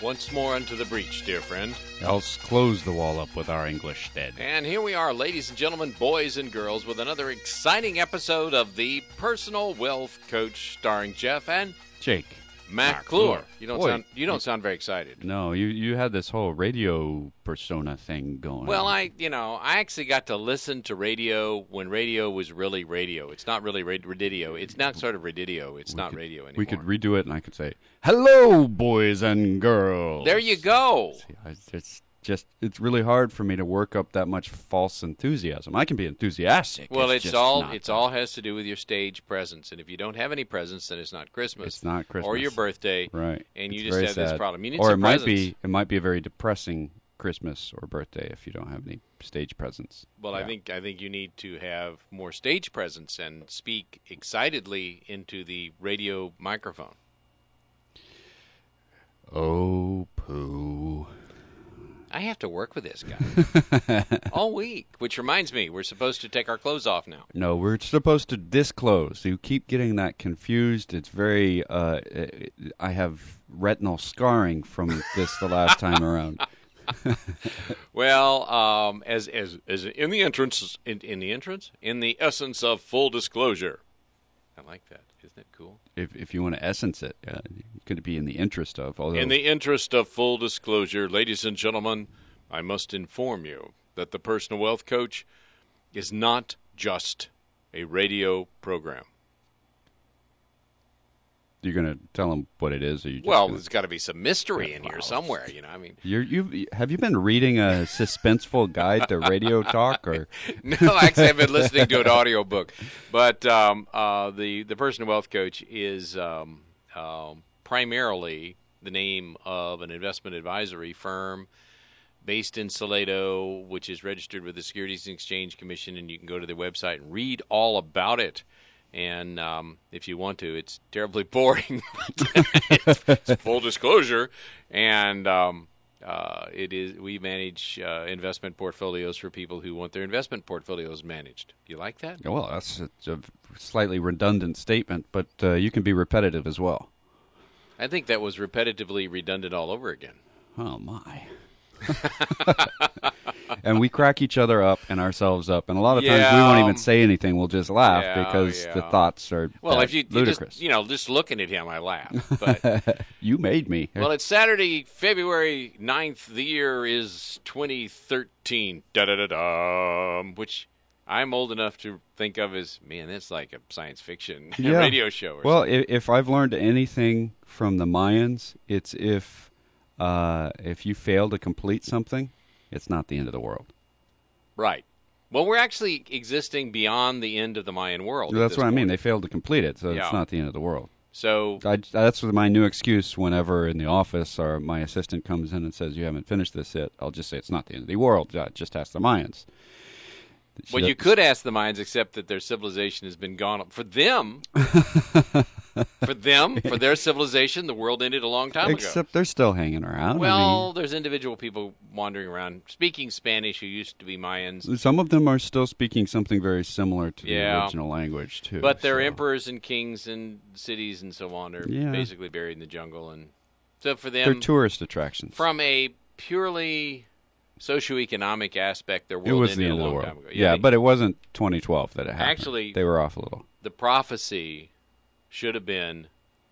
once more into the breach, dear friend. Else close the wall up with our English stead. And here we are, ladies and gentlemen, boys and girls, with another exciting episode of The Personal Wealth Coach, starring Jeff and Jake. McClure. You don't Boy, sound very excited. No, you had this whole radio persona thing going. Well, I actually got to listen to radio when radio was really radio. It's not really radio. It's not sort of radio. It's not radio anymore. We could redo it, and I could say, "Hello, boys and girls." There you go. See, it's really hard for me to work up that much false enthusiasm. I can be enthusiastic. Well, it's all has to do with your stage presence, and if you don't have any presence, then it's not Christmas. It's not Christmas or your birthday, right? And you it's just have sad. this problem. You need or some presence. It might be a very depressing Christmas or birthday if you don't have any stage presence. Well, yeah. I think you need to have more stage presence and speak excitedly into the radio microphone. Oh, poo. I have to work with this guy all week, which reminds me, we're supposed to take our clothes off now. No, we're supposed to disclose. You keep getting that confused. It's very, I have retinal scarring from this the last time around. Well, as in the entrance, in the essence of full disclosure. I like that. Isn't it cool? If you want to essence it, could it be in the interest of? Although, in the interest of full disclosure, ladies and gentlemen, I must inform you that the Personal Wealth Coach is not just a radio program. You're going to tell them what it is? Or there's got to be some mystery in here somewhere. Have you been reading a suspenseful guide to radio talk? Or No, actually, I've been listening to an audio book. But the Personal Wealth Coach is primarily the name of an investment advisory firm based in Salado, which is registered with the Securities and Exchange Commission, and you can go to their website and read all about it. And if you want to, it's terribly boring. It's full disclosure, and we manage investment portfolios for people who want their investment portfolios managed. Do you like that? Well, that's a slightly redundant statement, but you can be repetitive as well. I think that was repetitively redundant all over again. Oh, my. And we crack each other up and ourselves up, and a lot of times we won't even say anything. We'll just laugh because the thoughts are ludicrous. Just looking at him, I laugh. But you made me. Well, it's Saturday, February 9th. The year is 2013. Which I'm old enough to think of as, man, that's like a science fiction radio show. Well, if I've learned anything from the Mayans, it's if you fail to complete something, it's not the end of the world. Right. Well, we're actually existing beyond the end of the Mayan world. That's what I mean. They failed to complete it, so it's not the end of the world. So that's my new excuse whenever in the office or my assistant comes in and says, you haven't finished this yet. I'll just say it's not the end of the world. Just ask the Mayans. Well, you could ask the Mayans, except that their civilization has been gone. For them, for their civilization, the world ended a long time ago. Except they're still hanging around. Well, there's individual people wandering around speaking Spanish who used to be Mayans. Some of them are still speaking something very similar to the original language, too. But their emperors and kings and cities and so on are basically buried in the jungle. And so for them, they're tourist attractions. From a purely socioeconomic aspect, their world ended a long time ago. Yeah, but it wasn't 2012 that it happened. Actually, they were off a little. The prophecy should have been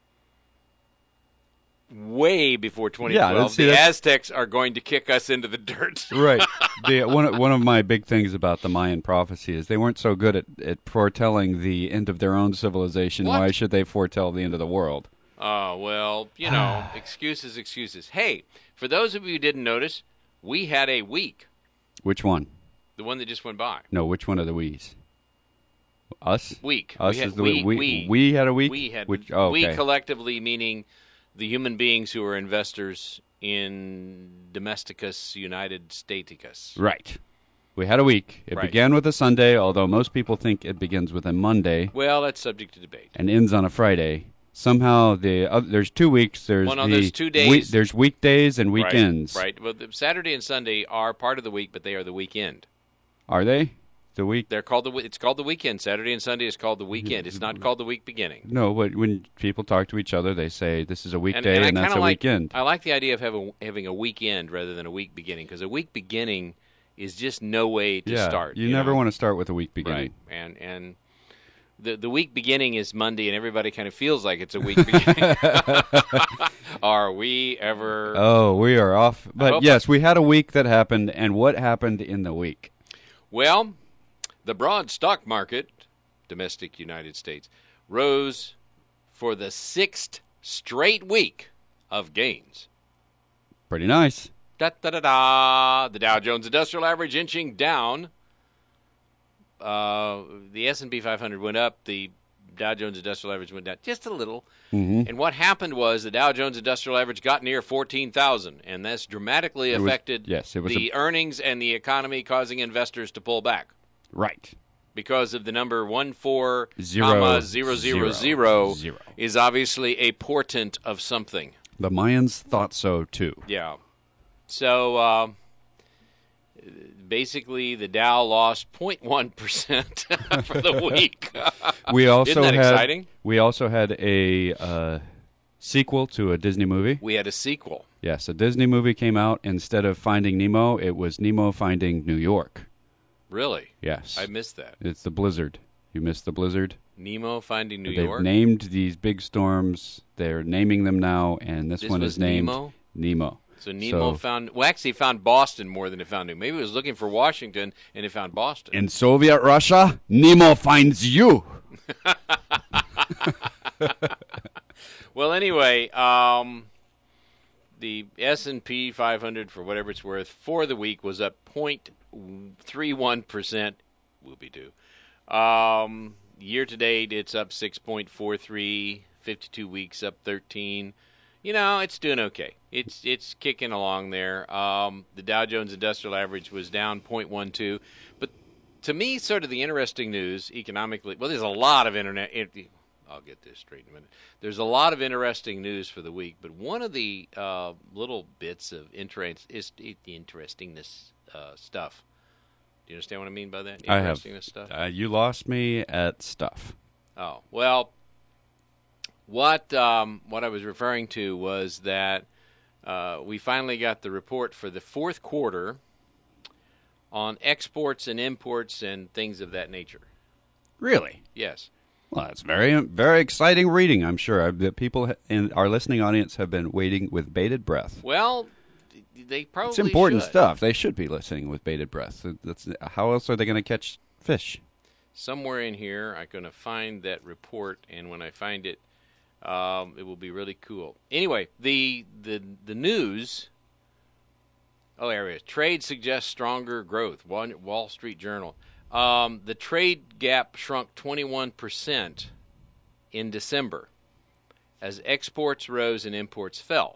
way before 2012. The Aztecs are going to kick us into the dirt. Right. One of my big things about the Mayan prophecy is they weren't so good at foretelling the end of their own civilization. What? Why should they foretell the end of the world? Oh, well, excuses. Hey, for those of you who didn't notice, we had a week. Which one? The one that just went by. No, which one of the we's? Us? Week. Us is the we. We had a week? We had okay. We collectively, meaning the human beings who are investors in Domesticus United Staticus. Right. We had a week. It began with a Sunday, although most people think it begins with a Monday. Well, that's subject to debate. And ends on a Friday. Somehow there's 2 weeks. There's 2 days. There's weekdays and weekends. Right. Well, Saturday and Sunday are part of the week, but they are the weekend. Are they? The week. They're called it's called the weekend. Saturday and Sunday is called the weekend. It's not called the week beginning. No, but when people talk to each other, they say this is a weekday and that's a weekend. I like the idea of having a weekend rather than a week beginning, because a week beginning is just no way to start. You never want to start with a week beginning. Right. And the week beginning is Monday, and everybody kind of feels like it's a week beginning. Are we ever? Oh, we are off. But yes, we had a week that happened, and what happened in the week? Well, the broad stock market, domestic United States, rose for the 6th straight week of gains. Pretty nice. Da-da-da-da. The Dow Jones Industrial Average inching down. The S&P 500 went up. The Dow Jones Industrial Average went down just a little. Mm-hmm. And what happened was the Dow Jones Industrial Average got near 14,000, and that's dramatically affected the earnings and the economy, causing investors to pull back. Right. Because of the number 14,000 is obviously a portent of something. The Mayans thought so, too. Yeah. So, basically, the Dow lost 0.1% for the week. Isn't that exciting? We also had a sequel to a Disney movie. We had a sequel. Yes, a Disney movie came out. Instead of Finding Nemo, it was Nemo Finding New York. Really? Yes. I missed that. It's the blizzard. You missed the blizzard? Nemo Finding New York? They've named these big storms. They're naming them now, and this one is named Nemo. So Nemo found Boston more than it found Nemo. Maybe it was looking for Washington, and it found Boston. In Soviet Russia, Nemo finds you. Well, anyway, the S&P 500, for whatever it's worth, for the week was up 0.31%. Whoopie-doo. Year to date, it's up 6.43. 52 weeks, up 13. You know, it's doing okay. It's kicking along there. The Dow Jones Industrial Average was down 0.12. But to me, sort of the interesting news economically, well, there's a lot of I'll get this straight in a minute. There's a lot of interesting news for the week, but one of the little bits of interest is the interestingness stuff. Do you understand what I mean by that? Interestingness stuff? You lost me at stuff. Oh, well, what I was referring to was that we finally got the report for the fourth quarter on exports and imports and things of that nature. Really? Yes. Well, that's very, very exciting reading, I'm sure. The people in our listening audience have been waiting with bated breath. Well, they probably It's important should. stuff. They should be listening with bated breath. How else are they going to catch fish? Somewhere in here, I'm going to find that report, and when I find it, it will be really cool. Anyway, the news. Oh, there it is. Trade suggests stronger growth. Wall Street Journal. The trade gap shrunk 21% in December as exports rose and imports fell.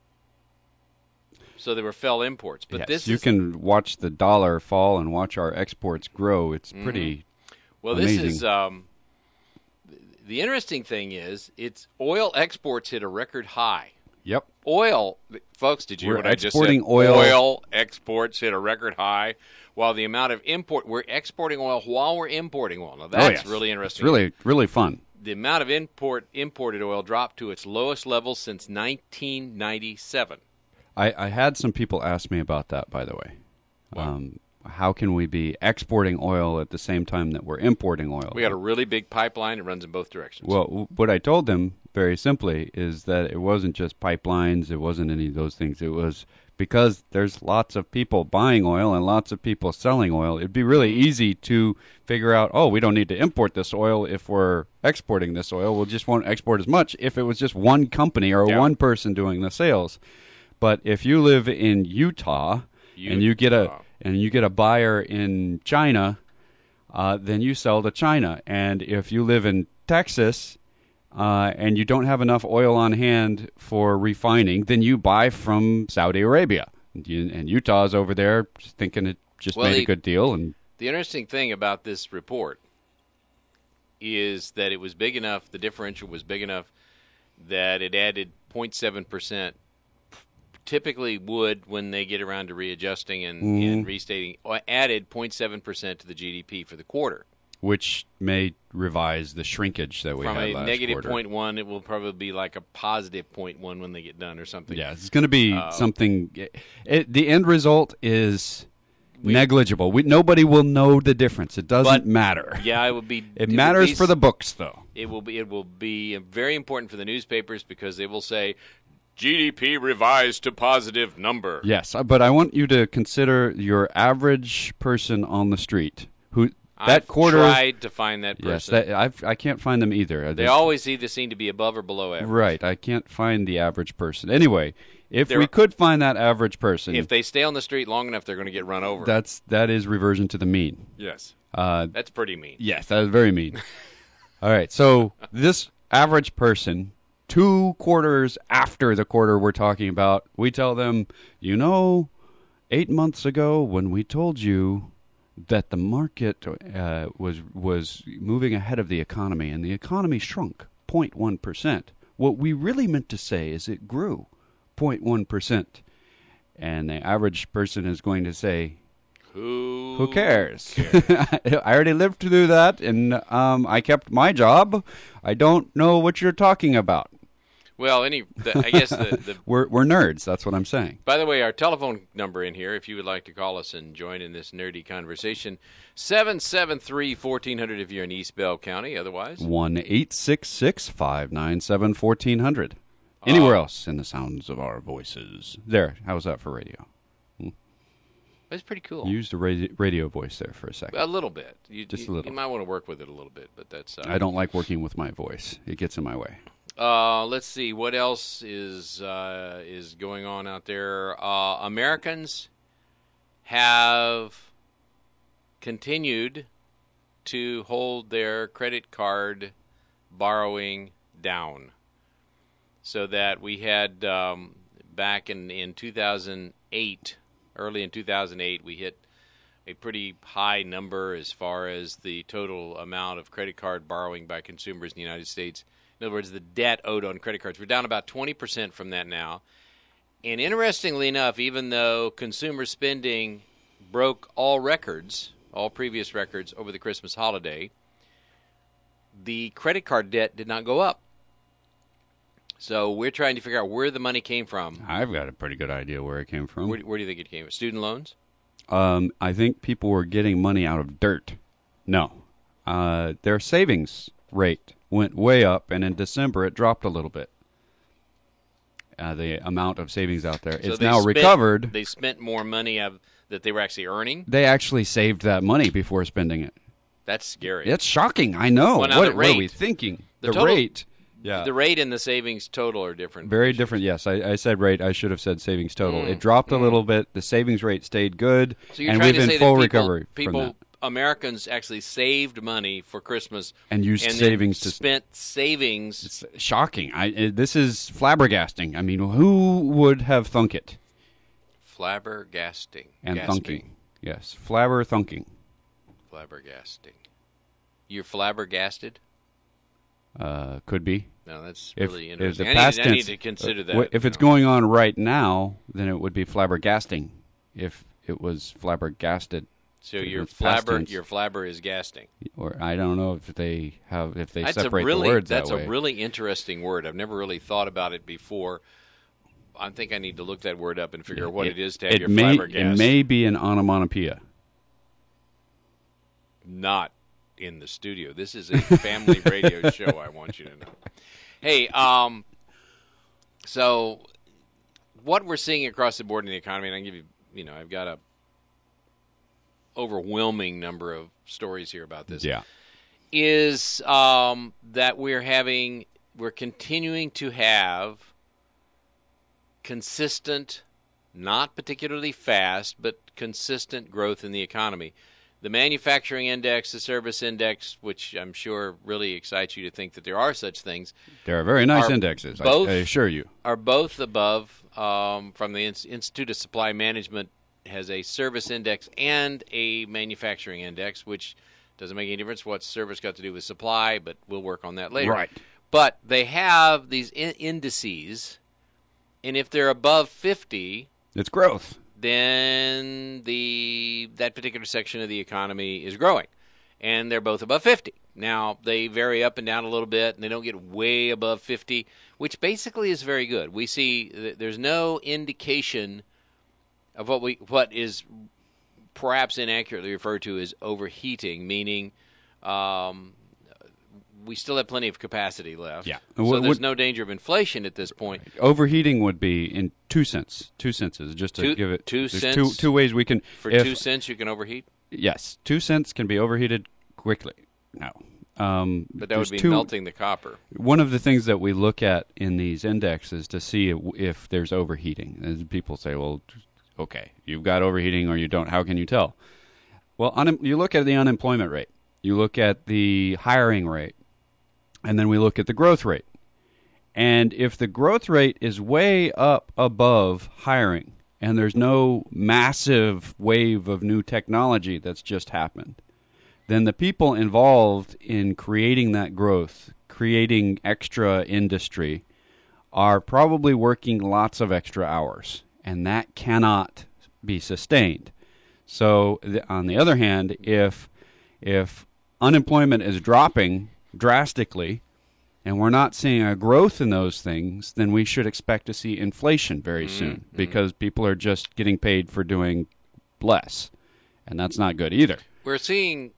So there were fell imports. But yes, you can watch the dollar fall and watch our exports grow. It's pretty amazing. This is the interesting thing is it's oil exports hit a record high. Yep. Oil, folks, did you hear what I just said? Oil Exports hit a record high, while the amount of we're exporting oil while we're importing oil. Now, that's really interesting. It's really, really fun. The amount of imported oil dropped to its lowest level since 1997. I had some people ask me about that, by the way. Wow. How can we be exporting oil at the same time that we're importing oil? We got a really big pipeline. It runs in both directions. Well, what I told them, very simply, is that it wasn't just pipelines. It wasn't any of those things. It was because there's lots of people buying oil and lots of people selling oil. It'd be really easy to figure out, we don't need to import this oil if we're exporting this oil. We'll just won't export as much if it was just one company or one person doing the sales. But if you live in Utah and you get a buyer in China, then you sell to China. And if you live in Texas and you don't have enough oil on hand for refining, then you buy from Saudi Arabia. And Utah's over there thinking it just made a good deal. And the interesting thing about this report is that it was big enough, the differential was big enough that it added 0.7% typically would, when they get around to readjusting and restating, added 0.7% to the GDP for the quarter. Which may revise the shrinkage that we From had a last negative quarter. 0.1, it will probably be like a positive 0.1 when they get done or something. Yeah, it's going to be something. The end result is negligible. Nobody will know the difference. It doesn't matter. Yeah, it will be. It matters for the books, though. It will be very important for the newspapers because they will say GDP revised to positive number. Yes, but I want you to consider your average person on the street who. That I've quarter, tried to find that person. Yes, I can't find them either. They always either seem to be above or below average. Right, I can't find the average person. Anyway, if we could find that average person, if they stay on the street long enough, they're going to get run over. That is reversion to the mean. Yes, that's pretty mean. Yes, that is very mean. All right, so this average person, 2 quarters after the quarter we're talking about, we tell them, 8 months ago when we told you that the market was moving ahead of the economy, and the economy shrunk 0.1%. What we really meant to say is it grew 0.1%. And the average person is going to say, Who cares? I already lived through that, and I kept my job. I don't know what you're talking about. Well, I guess the we're nerds. That's what I'm saying. By the way, our telephone number in here, if you would like to call us and join in this nerdy conversation, 773-1400 if you're in East Bell County. Otherwise, 1-866-597-1400. Anywhere else in the sounds of our voices. There. How's that for radio? That's pretty cool. You used a radio voice there for a second. A little bit. Just a little. You might want to work with it a little bit, but that's. I don't like working with my voice. It gets in my way. Let's see what else is going on out there. Americans have continued to hold their credit card borrowing down, so that we had back in 2008, early in 2008, we hit a pretty high number as far as the total amount of credit card borrowing by consumers in the United States. In other words, the debt owed on credit cards. We're down about 20% from that now. And interestingly enough, even though consumer spending broke all previous records over the Christmas holiday, the credit card debt did not go up. So we're trying to figure out where the money came from. I've got a pretty good idea where it came from. Where do you think it came from? Student loans? I think people were getting money out of dirt. No. Their savings rate went way up, and in December it dropped a little bit. The amount of savings out there. It's now recovered. They spent more money that they were actually earning? They actually saved that money before spending it. That's scary. It's shocking, I know. Well, what are we thinking? The rate. Yeah. The rate and the savings total are different. Very different, yes. I said rate. I should have said savings total. It dropped a little bit. The savings rate stayed good. So you're and trying we've to been say full that recovery from that. Americans actually saved money for Christmas and used savings to spent savings. It's shocking. This is flabbergasting. I mean, who would have thunk it? Flabbergasting. And Gasping. thunking. Yes, flabber-thunking. Flabbergasting. You're flabbergasted? Could be. No, that's really if interesting. the past I need to consider that. If it's going on right now, then it would be flabbergasting. If it was flabbergasted. So your flabber is gasting. Or I don't know if they that's separate the words that way. That's a really interesting word. I've never really thought about it before. I think I need to look that word up and figure out what it is to have your flabbergasted. It may be an onomatopoeia. Not in the studio. This is a family radio show, I want you to know. Hey, so what we're seeing across the board in the economy, and I can give you, I've got a overwhelming number of stories here about this. Yeah. Is that we're continuing to have consistent, not particularly fast, but consistent growth in the economy. The manufacturing index, the service index, which I'm sure really excites you to think that there are such things. There are very nice indexes, I assure you. Are both above, from the Institute of Supply Management, has a service index and a manufacturing index, which doesn't make any difference what service got to do with supply, but we'll work on that later. Right. But they have these indices And if they're above 50, it's growth. Then that particular section of the economy is growing, and they're both above 50. Now, they vary up and down a little bit, and they don't get way above 50, which basically is very good. We see there's no indication of what is perhaps inaccurately referred to as overheating, meaning we still have plenty of capacity left. Yeah. So there's no danger of inflation at this point. Overheating would be in 2 cents. 2 cents is just to give it 2 there's cents. Two ways we can. For 2 cents, you can overheat. Yes, 2 cents can be overheated quickly. No. But that would be melting the copper. One of the things that we look at in these indexes to see if there's overheating. As people say, well, okay, you've got overheating or you don't. How can you tell? Well, you look at the unemployment rate. You look at the hiring rate. And then we look at the growth rate. And if the growth rate is way up above hiring, and there's no massive wave of new technology that's just happened, then the people involved in creating that growth, creating extra industry, are probably working lots of extra hours. And that cannot be sustained. So, on the other hand, if unemployment is dropping drastically, and we're not seeing a growth in those things, then we should expect to see inflation very soon, because people are just getting paid for doing less, and that's not good either. We're seeing,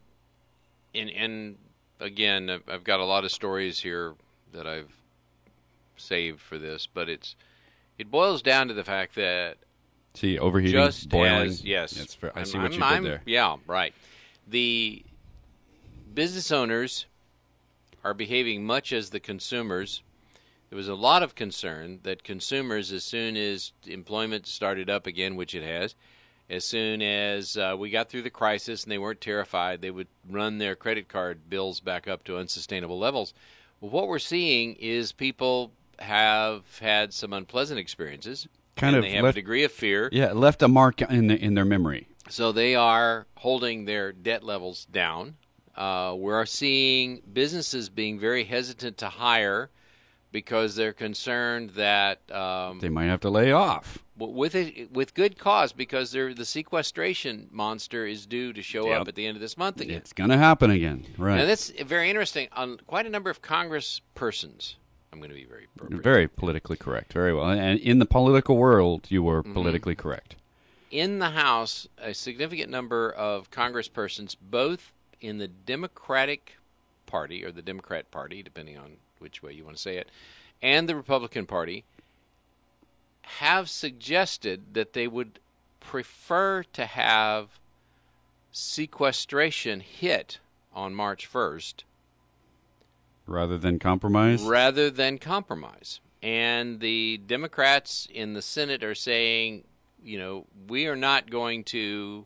and again, I've got a lot of stories here that I've saved for this, but it boils down to the fact that overheating, just boiling. Yes, I see what you did there. Yeah, right. The business owners are behaving much as the consumers. There was a lot of concern that consumers, as soon as employment started up again, which it has, as soon as we got through the crisis and they weren't terrified, they would run their credit card bills back up to unsustainable levels. Well, what we're seeing is people have had some unpleasant experiences. They have a degree of fear. Yeah, left a mark in their memory. So they are holding their debt levels down. We're seeing businesses being very hesitant to hire because they're concerned that they might have to lay off with good cause, because the sequestration monster is due to show up at the end of this month again. It's going to happen again, right? And that's very interesting. On quite a number of congresspersons, I'm going to be very appropriate. Very politically correct, very well. And in the political world, you were politically correct. In the House, a significant number of congresspersons, both in the Democratic Party, or the Democrat Party, depending on which way you want to say it, and the Republican Party, have suggested that they would prefer to have sequestration hit on March 1st. Rather than compromise? Rather than compromise. And the Democrats in the Senate are saying, we are not going to...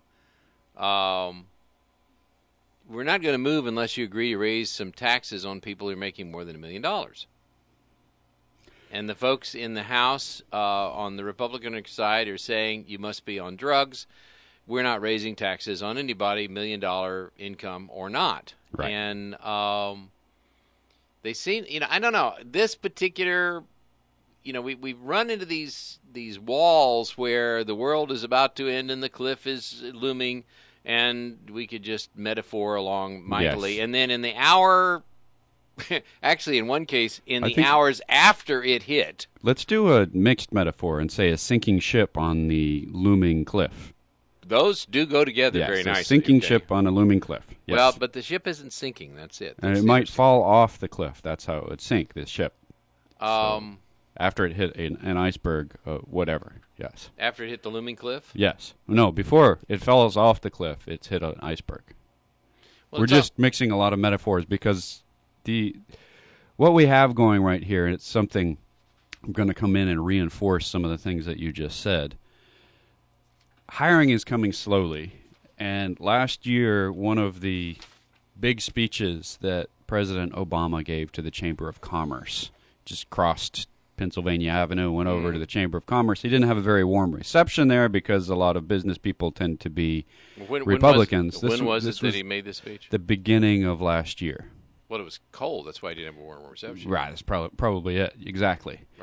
we're not going to move unless you agree to raise some taxes on people who are making more than $1 million. And the folks in the House on the Republican side are saying you must be on drugs. We're not raising taxes on anybody, $1 million income or not. Right. And they seem, I don't know, this particular, we've run into these walls where the world is about to end and the cliff is looming. And we could just metaphor along mightily. Yes. And then in the hour, actually in one case, hours after it hit. Let's do a mixed metaphor and say a sinking ship on the looming cliff. Those do go together very nicely. A sinking ship on a looming cliff. Yes. Well, but the ship isn't sinking, that's it. And it might fall off the cliff. That's how it would sink, this ship. After it hit an iceberg, whatever. Yes. After it hit the looming cliff? Yes. No, before it falls off the cliff, it's hit an iceberg. Well, we're just mixing a lot of metaphors because what we have going right here, and it's something I'm going to come in and reinforce some of the things that you just said. Hiring is coming slowly, and last year, one of the big speeches that President Obama gave to the Chamber of Commerce just crossed Pennsylvania Avenue, went over to the Chamber of Commerce. He didn't have a very warm reception there because a lot of business people tend to be Republicans. When was this that he made this speech? The beginning of last year. Well, it was cold. That's why he didn't have a warm reception. Right. That's probably it. Exactly. Right.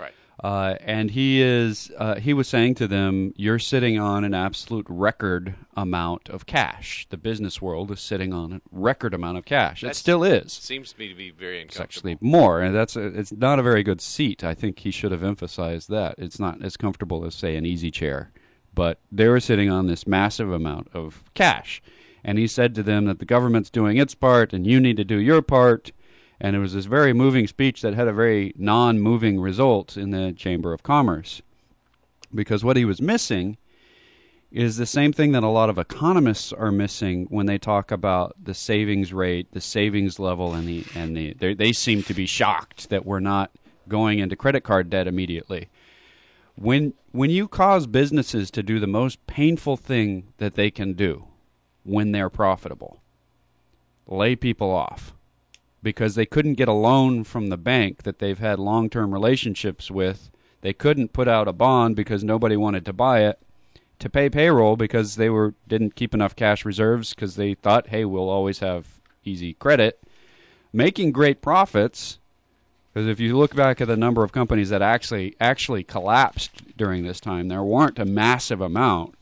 And he was saying to them, you're sitting on an absolute record amount of cash. The business world is sitting on a record amount of cash. It still is. Seems to me to be very uncomfortable. It's actually more, and it's not a very good seat. I think he should have emphasized that. It's not as comfortable as, say, an easy chair. But they were sitting on this massive amount of cash. And he said to them that the government's doing its part, and you need to do your part. And it was this very moving speech that had a very non-moving result in the Chamber of Commerce. Because what he was missing is the same thing that a lot of economists are missing when they talk about the savings rate, the savings level, and they seem to be shocked that we're not going into credit card debt immediately. When you cause businesses to do the most painful thing that they can do when they're profitable, lay people off, because they couldn't get a loan from the bank that they've had long-term relationships with. They couldn't put out a bond because nobody wanted to buy it, to pay payroll because they didn't keep enough cash reserves because they thought, hey, we'll always have easy credit. Making great profits, because if you look back at the number of companies that actually collapsed during this time, there weren't a massive amount.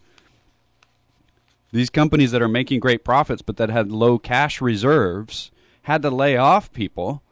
These companies that are making great profits but that had low cash reserves had to lay off people.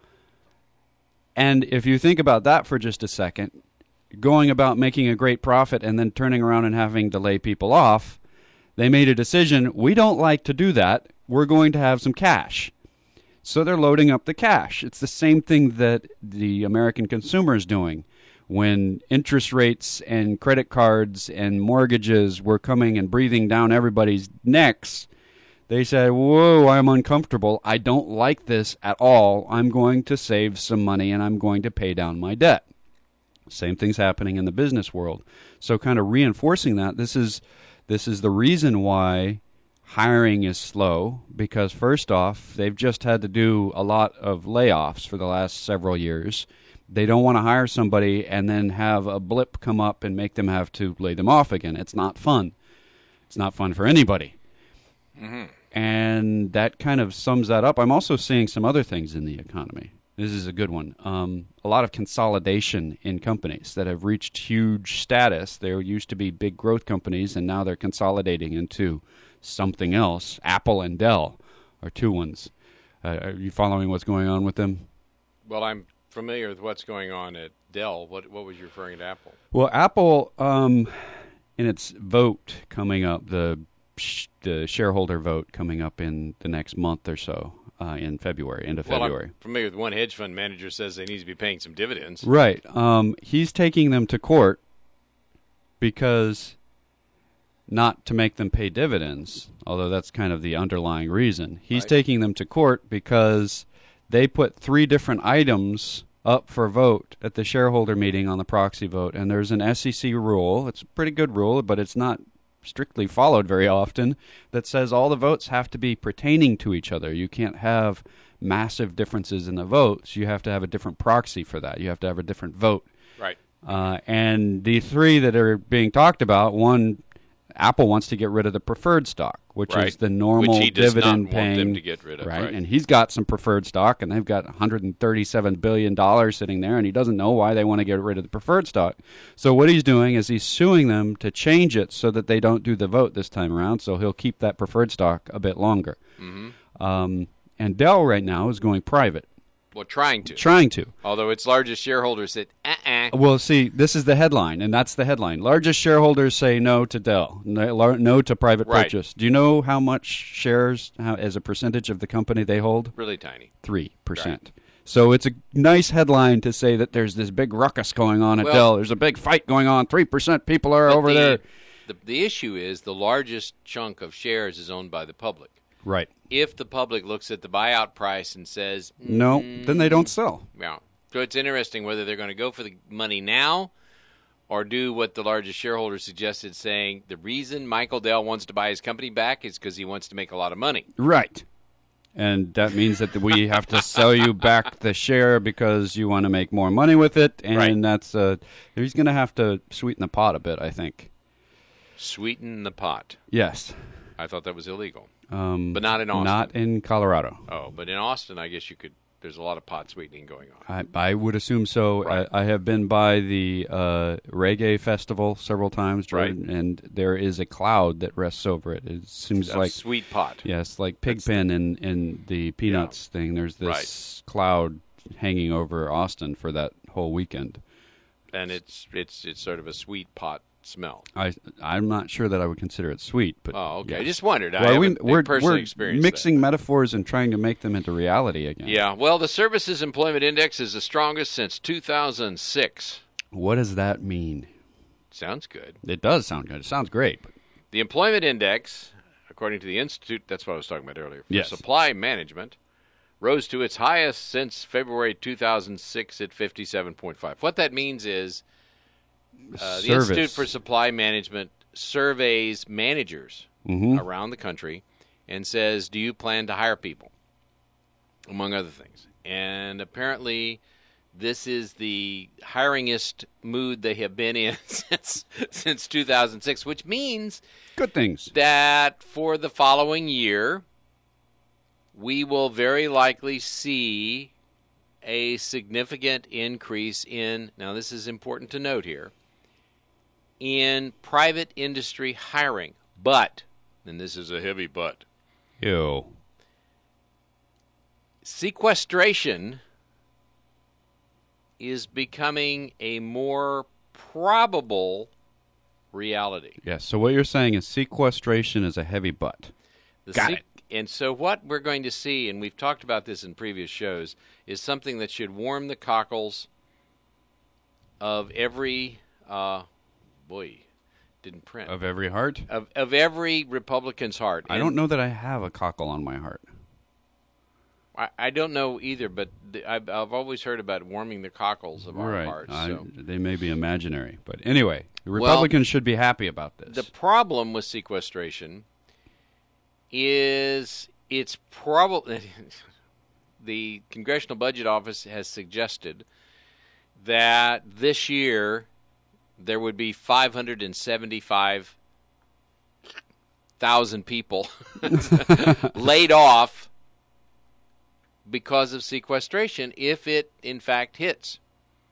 And if you think about that for just a second, going about making a great profit and then turning around and having to lay people off, they made a decision, we don't like to do that, we're going to have some cash. So they're loading up the cash. It's the same thing that the American consumer is doing. When interest rates and credit cards and mortgages were coming and breathing down everybody's necks, they said, whoa, I'm uncomfortable. I don't like this at all. I'm going to save some money and I'm going to pay down my debt. Same thing's happening in the business world. So kind of reinforcing that, this is the reason why hiring is slow, because first off, they've just had to do a lot of layoffs for the last several years. They don't want to hire somebody and then have a blip come up and make them have to lay them off again. It's not fun. It's not fun for anybody. Mm-hmm. And that kind of sums that up. I'm also seeing some other things in the economy. This is a good one. A lot of consolidation in companies that have reached huge status. There used to be big growth companies, and now they're consolidating into something else. Apple and Dell are two ones. Are you following what's going on with them? Well, I'm familiar with what's going on at Dell. What was you referring to Apple? Well, Apple, in its vote coming up, the shareholder vote coming up in the next month or so, in February, end of February. I'm familiar with one hedge fund manager says they need to be paying some dividends. Right. He's taking them to court because not to make them pay dividends, although that's kind of the underlying reason. He's taking them to court because they put 3 different items up for vote at the shareholder meeting on the proxy vote, and there's an SEC rule. It's a pretty good rule, but it's not strictly followed very often, that says all the votes have to be pertaining to each other. You can't have massive differences in the votes. You have to have a different proxy for that. You have to have a different vote. Right. And the 3 that are being talked about, one, Apple wants to get rid of the preferred stock, which is the normal dividend paying. Want them to get rid of. Right. And he's got some preferred stock, and they've got $137 billion sitting there, and he doesn't know why they want to get rid of the preferred stock. So what he's doing is he's suing them to change it so that they don't do the vote this time around, so he'll keep that preferred stock a bit longer. Mm-hmm. And Dell right now is going private. Well, trying to. Although its largest shareholders said, Well, see, this is the headline, and that's the headline. Largest shareholders say no to Dell, no to private purchase. Do you know how much shares, as a percentage of the company they hold? Really tiny. 3%. Right. So it's a nice headline to say that there's this big ruckus going on at Dell. There's a big fight going on. 3% people are over there. The issue is the largest chunk of shares is owned by the public. Right. If the public looks at the buyout price and says, no, then they don't sell. Yeah. So it's interesting whether they're going to go for the money now or do what the largest shareholder suggested, saying the reason Michael Dell wants to buy his company back is because he wants to make a lot of money. Right. And that means that we have to sell you back the share because you want to make more money with it. And that's he's going to have to sweeten the pot a bit, I think. Sweeten the pot? Yes. I thought that was illegal. But not in Austin. Not in Colorado. Oh, but in Austin, I guess you could there's a lot of pot sweetening going on. I would assume so. Right. I have been by the reggae festival several times, Jordan, Right. and there is a cloud that rests over it. It seems like sweet pot. yes, like Pigpen in the Peanuts thing. There's this cloud hanging over Austin for that whole weekend, and it's sort of a sweet pot smell. I'm not sure that I would consider it sweet, but okay. yeah. I just wondered. Well, we're we're experienced mixing that. metaphors and trying to make them into reality again. Yeah. Well, the Services Employment Index is the strongest since 2006. What does that mean? Sounds good. It does sound good. It sounds great. The Employment Index, according to the Institute, that's what I was talking about earlier, for Yes. Supply Management, rose to its highest since February 2006 at 57.5. What that means is the Institute for Supply Management surveys managers around the country and says, do you plan to hire people, among other things. And apparently this is the hiringest mood they have been in since 2006, which means Good things. that for the following year, we will very likely see a significant increase in, now this is important to note here, in private industry hiring. But, and this is a heavy but, Ew. sequestration is becoming a more probable reality. Yes. So what you're saying is sequestration is a heavy butt. Got it. And so what we're going to see, and we've talked about this in previous shows, is something that should warm the cockles of every, didn't print. Of every heart? Of every Republican's heart. I don't know that I have a cockle on my heart. I don't know either, but I've always heard about warming the cockles of our hearts. So. They may be imaginary. But anyway, the Republicans should be happy about this. The problem with sequestration is it's probably the Congressional Budget Office has suggested that this year there would be 575,000 people laid off because of sequestration if it in fact hits.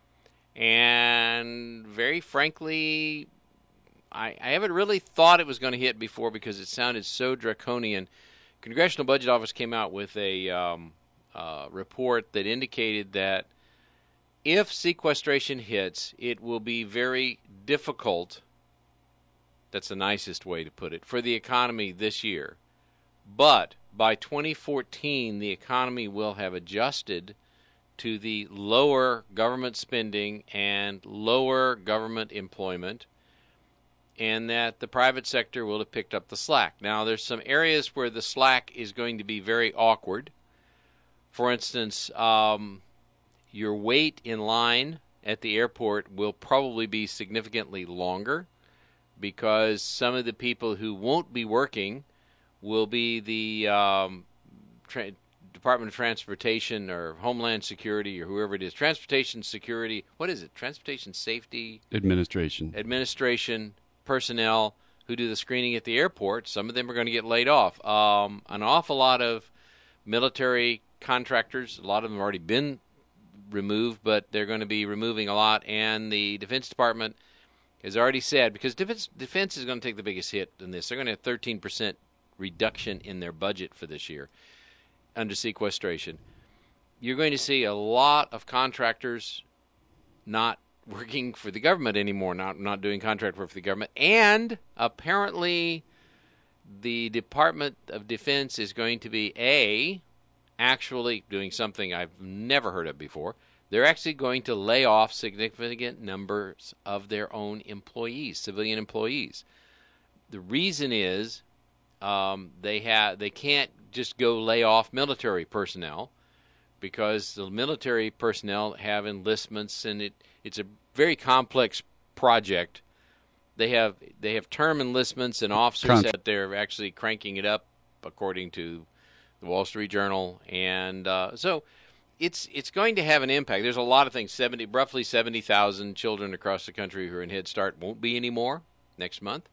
And very frankly, I haven't really thought it was going to hit before because it sounded so draconian. Congressional Budget Office came out with a report that indicated that if sequestration hits, it will be very difficult, that's the nicest way to put it, for the economy this year. But by 2014, the economy will have adjusted to the lower government spending and lower government employment, and that the private sector will have picked up the slack. Now, there's some areas where the slack is going to be very awkward. For instance, your wait in line at the airport will probably be significantly longer because some of the people who won't be working will be the Department of Transportation or Homeland Security or whoever it is. Transportation Security, what is it? Transportation Safety Administration personnel who do the screening at the airport. Some of them are going to get laid off. An awful lot of military contractors, a lot of them have already been removed, but they're going to be removing a lot. And the Defense Department has already said, because defense is going to take the biggest hit in this, they're going to have 13% reduction in their budget for this year under sequestration. You're going to see a lot of contractors not working for the government anymore, not doing contract work for the government. And apparently the Department of Defense is going to be actually doing something I've never heard of before. They're actually going to lay off significant numbers of their own employees, civilian employees. The reason is they can't just go lay off military personnel because the military personnel have enlistments, and it's a very complex project. They have term enlistments and officers that they're actually cranking it up, according to the Wall Street Journal, and so it's going to have an impact. There's a lot of things. Roughly 70,000 children across the country who are in Head Start won't be anymore next month.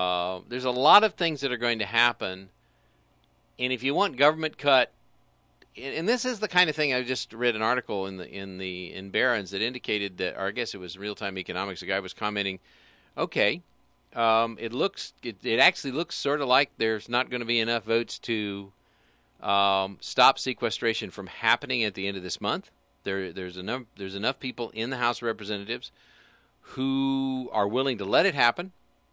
There's a lot of things that are going to happen, and if you want government cut and this is the kind of thing. I just read an article in Barron's that indicated that, or I guess it was Real Time Economics. A guy was commenting, okay, it actually looks sort of like there's not going to be enough votes to stop sequestration from happening at the end of this month. There's enough people in the House of Representatives who are willing to let it happen.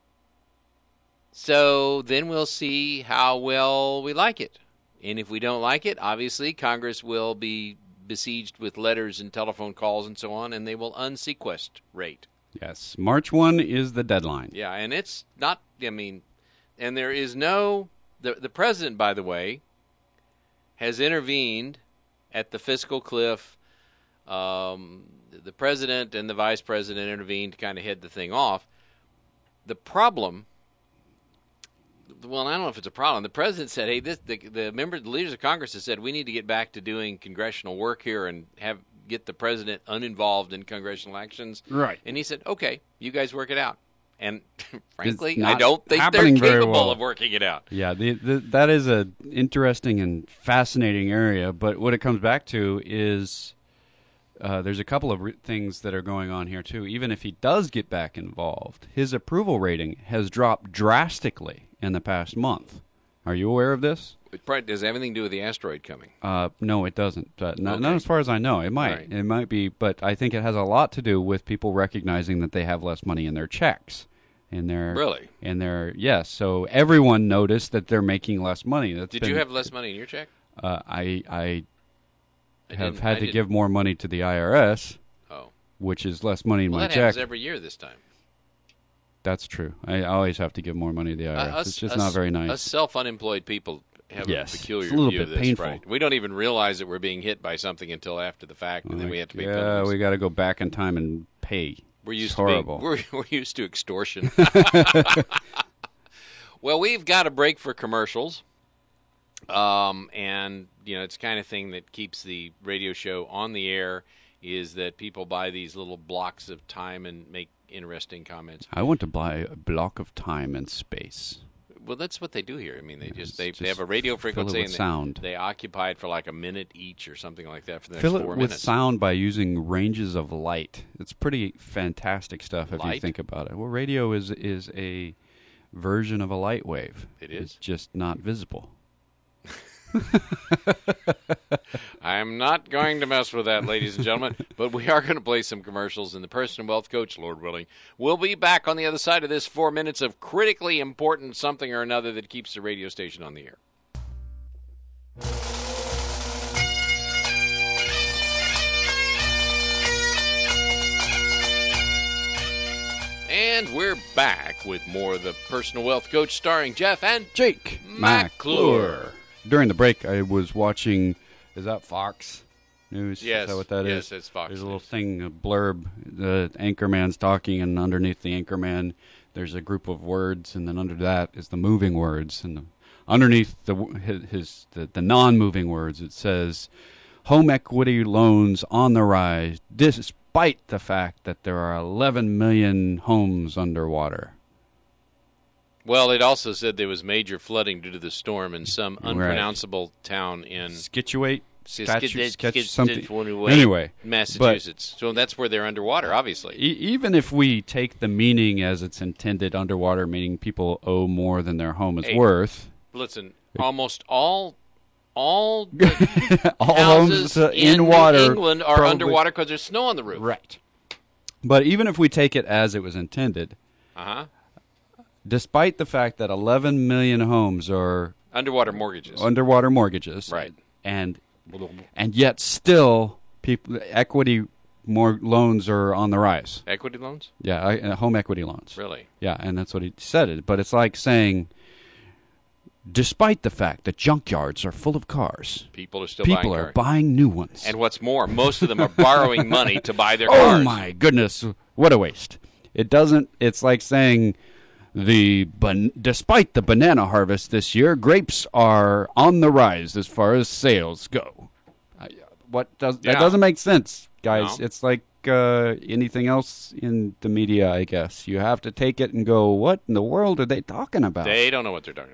So then we'll see how well we like it. And if we don't like it, obviously Congress will be besieged with letters and telephone calls and so on, and they will unsequestrate. Yes, March 1 is the deadline. Yeah, and it's not, and there is no, the president, by the way, has intervened at the fiscal cliff. The president and the vice president intervened to kind of head the thing off. The problem, well, I don't know if it's a problem. The president said, hey, the leaders of Congress have said we need to get back to doing congressional work here and get the president uninvolved in congressional actions. Right. And he said, okay, you guys work it out. And frankly, It's not I don't think they're happening very capable well. of working it out. Yeah, that is an interesting and fascinating area. But what it comes back to is there's a couple of things that are going on here, too. Even if he does get back involved, his approval rating has dropped drastically in the past month. Are you aware of this? It probably does everything to do with the asteroid coming. No, it doesn't. Not Okay. as far as I know. It might. Right. It might be, but I think it has a lot to do with people recognizing that they have less money in their checks. Really? Yes. So everyone noticed that they're making less money. Did you have less money in your check? I have didn't- had I to didn't. give more money to the IRS, Oh. which is less money in Well, my that check. happens every year this time. That's true. I always have to give more money to the IRS. It's just not very nice. Us self-unemployed people have Yes, a peculiar it's a little view of bit this. painful. Right? We don't even realize that we're being hit by something until after the fact, and then we have to pay yeah, penalties. we got to go back in time and pay. We're used It's to horrible. we're used to extortion. Well, we've got a break for commercials, and it's the kind of thing that keeps the radio show on the air. Is that people buy these little blocks of time and make interesting comments? I want to buy a block of time and space. Well, that's what they do here. I mean, they It's they just have a radio fill it frequency with and sound. they occupy it for like a minute each or something like that for the next Fill 4 it with minutes. sound by using ranges of light. It's pretty fantastic stuff if you Light? think about it. Well, radio is a version of a light wave. It is? It's just not visible. I'm not going to mess with that, ladies and gentlemen, but we are going to play some commercials, and the Personal Wealth Coach, Lord willing, will be back on the other side of this 4 minutes of critically important something or another that keeps the radio station on the air. And we're back with more of the Personal Wealth Coach starring Jeff and Jake McClure. During the break, I was watching, is that Fox News? Yes. Is that what that is? Yes, it's Fox There's a little News. thing, a blurb. The anchorman's talking, and underneath the anchorman, there's a group of words, and then under that is the moving words. And underneath the non-moving words, it says, home equity loans on the rise, despite the fact that there are 11 million homes underwater. Well, it also said there was major flooding due to the storm in some unpronounceable town in Sketch something. Anyway, Anyway, Massachusetts. So that's where they're underwater, obviously. Even if we take the meaning as it's intended, underwater, meaning people owe more than their home is Hey. worth. Listen, almost all All houses homes in water New England are probably- underwater because there's snow on the roof. Right. But even if we take it as it was intended, Uh-huh. despite the fact that 11 million homes are Underwater mortgages. underwater mortgages, Right. and yet still equity more loans are on the rise. Equity loans? Yeah, home equity loans. Really? Yeah, and that's what he said. But it's like saying, despite the fact that junkyards are full of cars, People are still people buying are cars. buying new ones. And what's more, most of them are borrowing money to buy their cars. Oh my goodness, what a waste! It doesn't. It's like saying despite the banana harvest this year, grapes are on the rise as far as sales go. That doesn't make sense, guys. No. It's like anything else in the media, I guess. You have to take it and go, what in the world are they talking about? They don't know what they're talking about.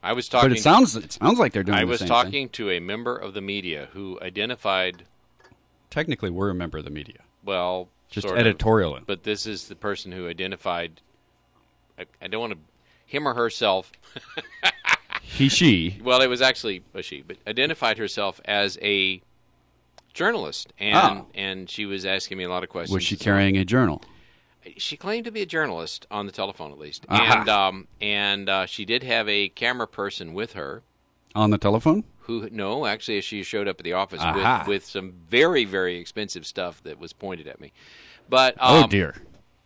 I was talking. But it sounds like they're doing. I the was same talking thing. to a member of the media who identified. Technically, we're a member of the media. Well, just sort editorial. But this is the person who identified. I don't want to him or herself. She. Well, it was actually a she, but identified herself as a journalist, and she was asking me a lot of questions. Was she carrying a journal? She claimed to be a journalist on the telephone, at least, Aha. and she did have a camera person with her. On the telephone? No, actually, she showed up at the office Aha. with some very, very expensive stuff that was pointed at me. But Oh dear.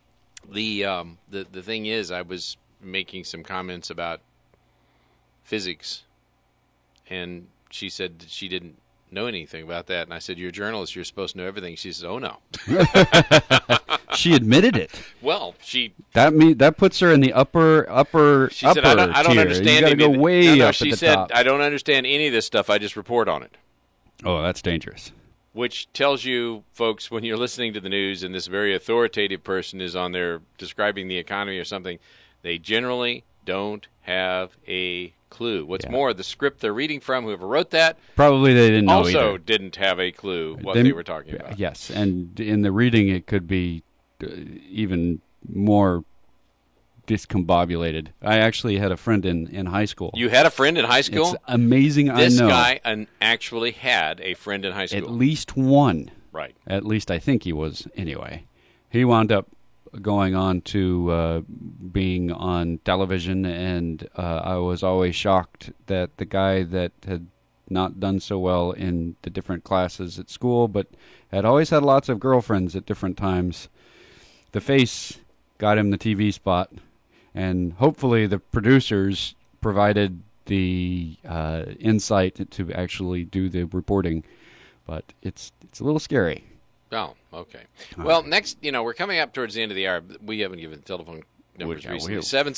The thing is, I was making some comments about physics, and she said that she didn't know anything about that. And I said, "You're a journalist. You're supposed to know everything." She says, "Oh no." She admitted it. Well, That puts her in the upper. She said, "I don't tier. understand." You got to go way up she at the said, top. "I don't understand any of this stuff. I just report on it." Oh, that's dangerous. Which tells you, folks, when you're listening to the news and this very authoritative person is on there describing the economy or something, they generally don't have a clue. What's more, the script they're reading from, whoever wrote that, Probably they didn't know also either. didn't have a clue what they were talking about. Yes, and in the reading, it could be even more discombobulated. I actually had a friend in high school. You had a friend in high school? It's amazing. This I know. guy actually had a friend in high school. At least one. Right. At least I think he was. Anyway, he wound up going on to being on television, and I was always shocked that the guy that had not done so well in the different classes at school, but had always had lots of girlfriends at different times, the face got him the TV spot, and hopefully the producers provided the insight to actually do the reporting. But it's a little scary. Oh, okay. Well, next, we're coming up towards the end of the hour. We haven't given telephone numbers recently.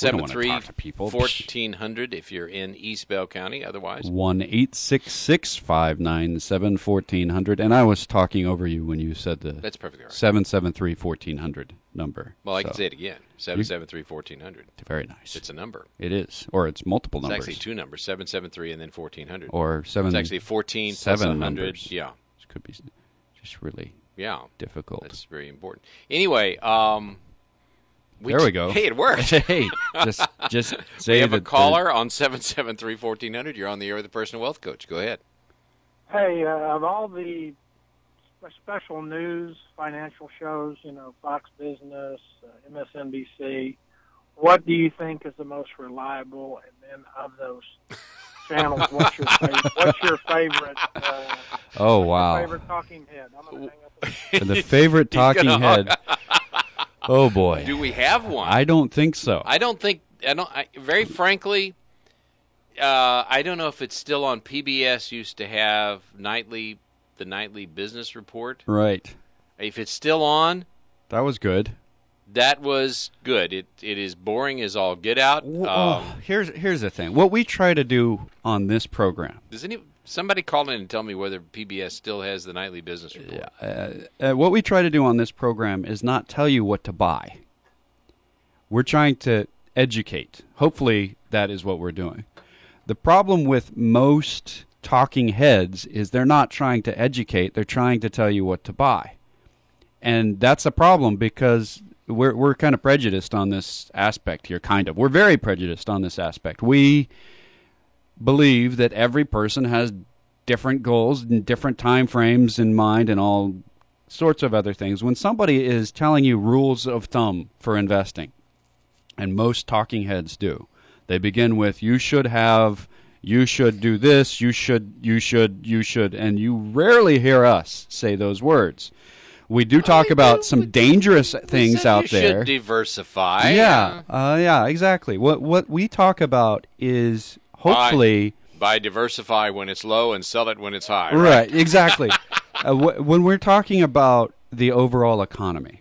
773-1400 if you're in East Bell County. Otherwise, 1-866-597-1400. And I was talking over you when you said the that's perfectly right. 773-1400 number. Well, I can say it again. 773-1400. Very nice. It's a number. It is. Or it's multiple It's numbers. actually two numbers, 773 and then 1400. Or seven. It's actually 14 seven plus 100. numbers. Yeah. It could be just really difficult. That's very important. Anyway, there we go. Hey, it worked. Hey, just say we have that a caller on 773-1400. You're on the air with the Personal Wealth Coach. Go ahead. Hey, of all the special news financial shows, Fox Business, MSNBC, what do you think is the most reliable? And then of those channels, what's your favorite? Oh wow! Favorite talking head. I'm gonna hang up with The favorite talking head. Oh boy! Do we have one? I don't think so. Very frankly, I don't know if it's still on. PBS used to have the nightly business report. Right. If it's still on, that was good. That was good. It is boring as all get out. Here's the thing. What we try to do on this program. Does somebody call in and tell me whether PBS still has the nightly business report? What we try to do on this program is not tell you what to buy. We're trying to educate. Hopefully, that is what we're doing. The problem with most talking heads is they're not trying to educate. They're trying to tell you what to buy. And that's a problem because we're kind of prejudiced on this aspect here, kind of. We're very prejudiced on this aspect. We believe that every person has different goals and different time frames in mind and all sorts of other things. When somebody is telling you rules of thumb for investing, and most talking heads do, they begin with, you should do this, you should, and you rarely hear us say those words. We do talk about some dangerous things out there. You should diversify. Yeah, exactly. What we talk about is hopefully buy diversify when it's low and sell it when it's high. Right, exactly. When we're talking about the overall economy,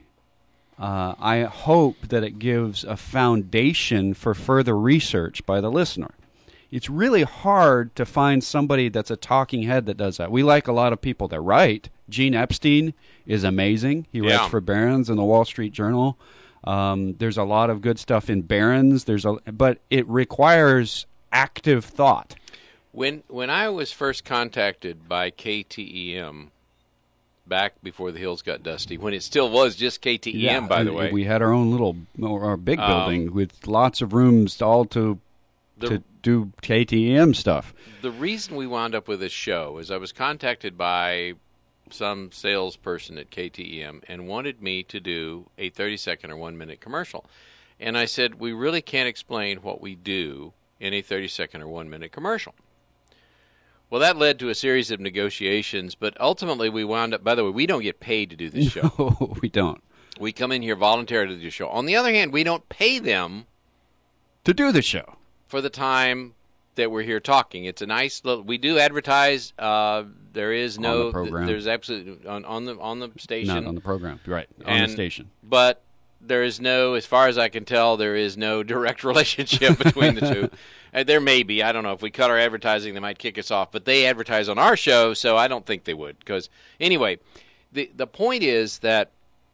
I hope that it gives a foundation for further research by the listener. It's really hard to find somebody that's a talking head that does that. We like a lot of people that write. Gene Epstein is amazing. He writes for Barron's and the Wall Street Journal. There's a lot of good stuff in Barron's. But it requires active thought. When I was first contacted by KTEM back before the hills got dusty, when it still was just KTEM, by the way. We had our own our big building with lots of rooms all to do KTEM stuff. The reason we wound up with this show is I was contacted by some salesperson at KTEM and wanted me to do a 30-second or 1-minute commercial. And I said, we really can't explain what we do in a 30-second or 1-minute commercial. Well, that led to a series of negotiations, but ultimately we wound up, by the way, we don't get paid to do this show. No, we don't. We come in here voluntarily to do the show. On the other hand, we don't pay them to do the show for the time that we're here talking. It's a nice little, we do advertise. There is no, on the program. There's absolutely, on the station. Not on the program, right, on the station. But there is no, as far as I can tell, there is no direct relationship between the two. There may be. I don't know. If we cut our advertising, they might kick us off. But they advertise on our show, so I don't think they would. Because anyway, the point is that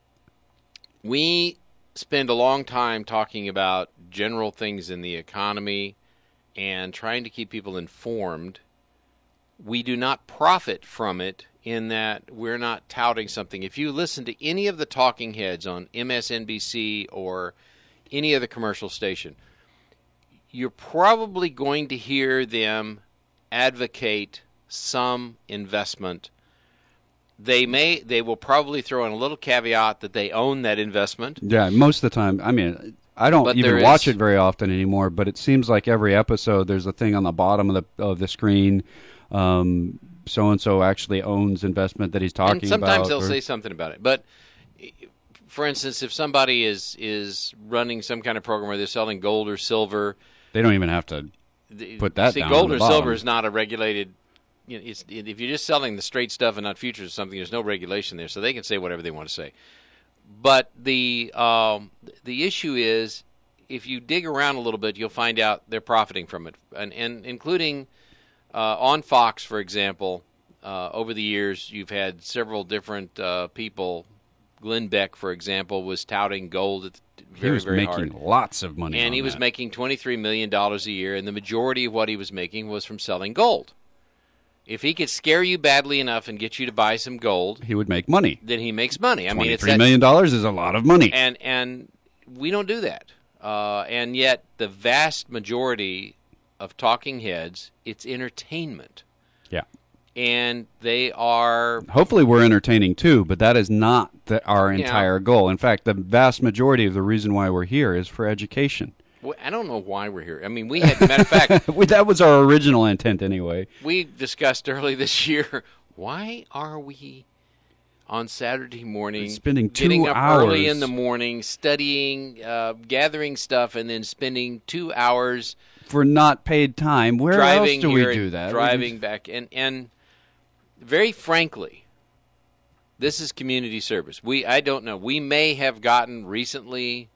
we spend a long time talking about general things in the economy and trying to keep people informed. We do not profit from it in that we're not touting something. If you listen to any of the talking heads on MSNBC or any other commercial station, you're probably going to hear them advocate some investment. They will probably throw in a little caveat that they own that investment. Yeah, most of the time. I mean, I don't even watch it very often anymore, but it seems like every episode there's a thing on the bottom of the screen. So-and-so actually owns investment that he's talking about. Sometimes they'll say something about it. But, for instance, if somebody is running some kind of program where they're selling gold or silver, they don't even have to put that down. Gold or silver is not a regulated. If you're just selling the straight stuff and not futures or something, there's no regulation there, so they can say whatever they want to say. But the issue is, if you dig around a little bit, you'll find out they're profiting from it, and including on Fox, for example. Over the years, you've had several different people. Glenn Beck, for example, was touting gold very hard. He was making lots of money, and he was making $23 million a year, and the majority of what he was making was from selling gold. If he could scare you badly enough and get you to buy some gold, he would make money. Then he makes money. I mean, $23 million is a lot of money, and we don't do that. And yet, the vast majority of talking heads, it's entertainment. Yeah. And they are... Hopefully we're entertaining too, but that is not our entire goal. In fact, the vast majority of the reason why we're here is for education. Well, I don't know why we're here. I mean, we had, matter of fact... that was our original intent anyway. We discussed early this year, why are we on Saturday morning spending 2 getting up hours early in the morning, studying, gathering stuff, and then spending 2 hours... for not paid time? Where else do we do that? Driving back. And very frankly, this is community service. I don't know. We may have gotten recently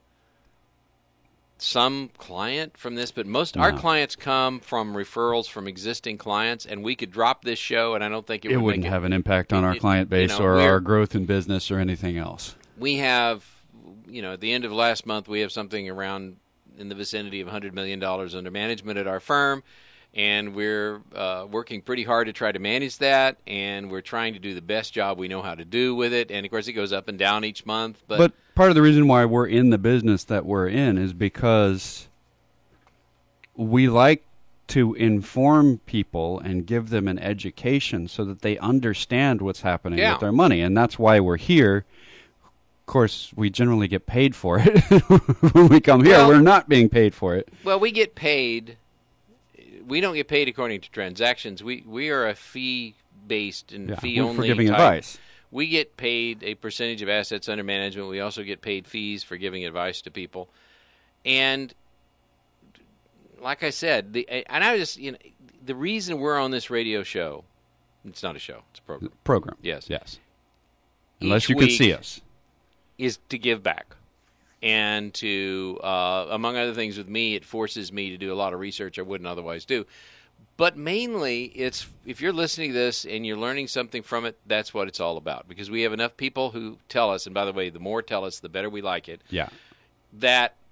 some client from this, but our clients come from referrals from existing clients, and we could drop this show, and I don't think it wouldn't have an impact on our client base or our growth in business or anything else. We have, at the end of last month, we have something around in the vicinity of $100 million under management at our firm, and we're working pretty hard to try to manage that, and we're trying to do the best job we know how to do with it. And of course, it goes up and down each month. But part of the reason why we're in the business that we're in is because we like to inform people and give them an education so that they understand what's happening with their money, and that's why we're here. Of course, we generally get paid for it when we come here. We're not being paid for it. Well, we get paid. We don't get paid according to transactions. We are a fee-based and fee-only for giving type. Advice. We get paid a percentage of assets under management. We also get paid fees for giving advice to people. And like I said, the reason we're on this radio show, it's not a show, it's a program. Program. Yes. Unless you can see us. Is to give back. And to, among other things with me, it forces me to do a lot of research I wouldn't otherwise do. But mainly, it's if you're listening to this and you're learning something from it, that's what it's all about. Because we have enough people who tell us, and by the way, the more tell us, the better we like it, yeah, that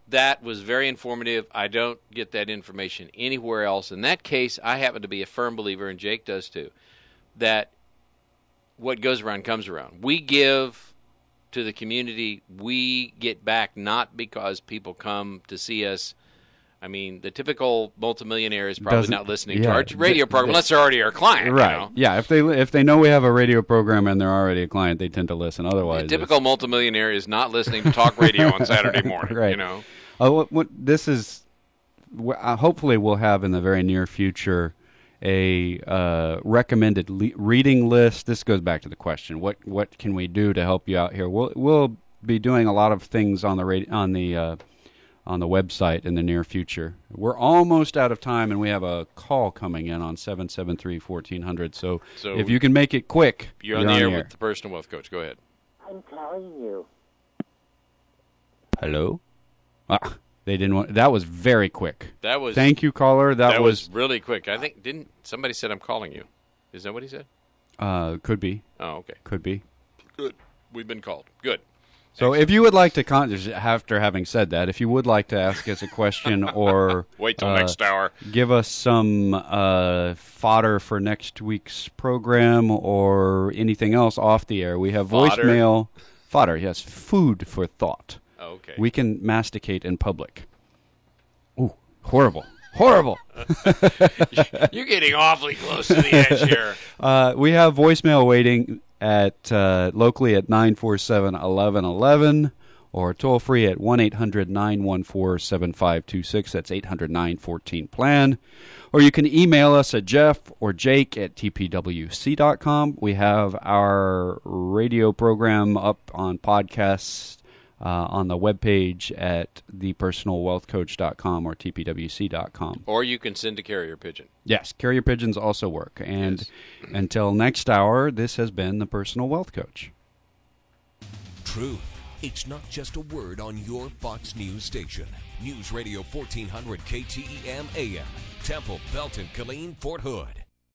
that was very informative. I don't get that information anywhere else. In that case, I happen to be a firm believer, and Jake does too, that what goes around comes around. We give to the community. We get back not because people come to see us. I mean, the typical multimillionaire is probably not listening to our radio program unless they're already our client. Right. You know? Yeah. If they know we have a radio program and they're already a client, they tend to listen. Otherwise, the typical multimillionaire is not listening to talk radio on Saturday morning. Right. You know. This is hopefully we'll have in the very near future a recommended reading list. This goes back to the question: what can we do to help you out here? We'll be doing a lot of things on the website in the near future. We're almost out of time, and we have a call coming in on 773-1400. So if you can make it quick, you're on the air with the Personal Wealth Coach. Go ahead. I'm calling you. Hello? They didn't want. That was very quick. That was. Thank you, caller. That was really quick. I think somebody said I'm calling you? Is that what he said? Could be. Oh, okay. Could be. Good. We've been called. Good. So if you would like to after having said that, if you would like to ask us a question or wait till next hour, give us some fodder for next week's program or anything else off the air, we have voicemail fodder. Yes, food for thought. Oh, okay. We can masticate in public. Ooh, horrible. Horrible. You're getting awfully close to the edge here. We have voicemail waiting at locally at 947-1111 or toll free at 1-800-914-7526. That's 800-914-PLAN. Or you can email us at Jeff or Jake at tpwc.com. We have our radio program up on podcasts on the webpage at thepersonalwealthcoach.com or tpwc.com. Or you can send a carrier pigeon. Yes, carrier pigeons also work. And until next hour, this has been the Personal Wealth Coach. Truth. It's not just a word on your Fox News station. News Radio 1400 KTEM AM. Temple, Belton, Killeen, Fort Hood.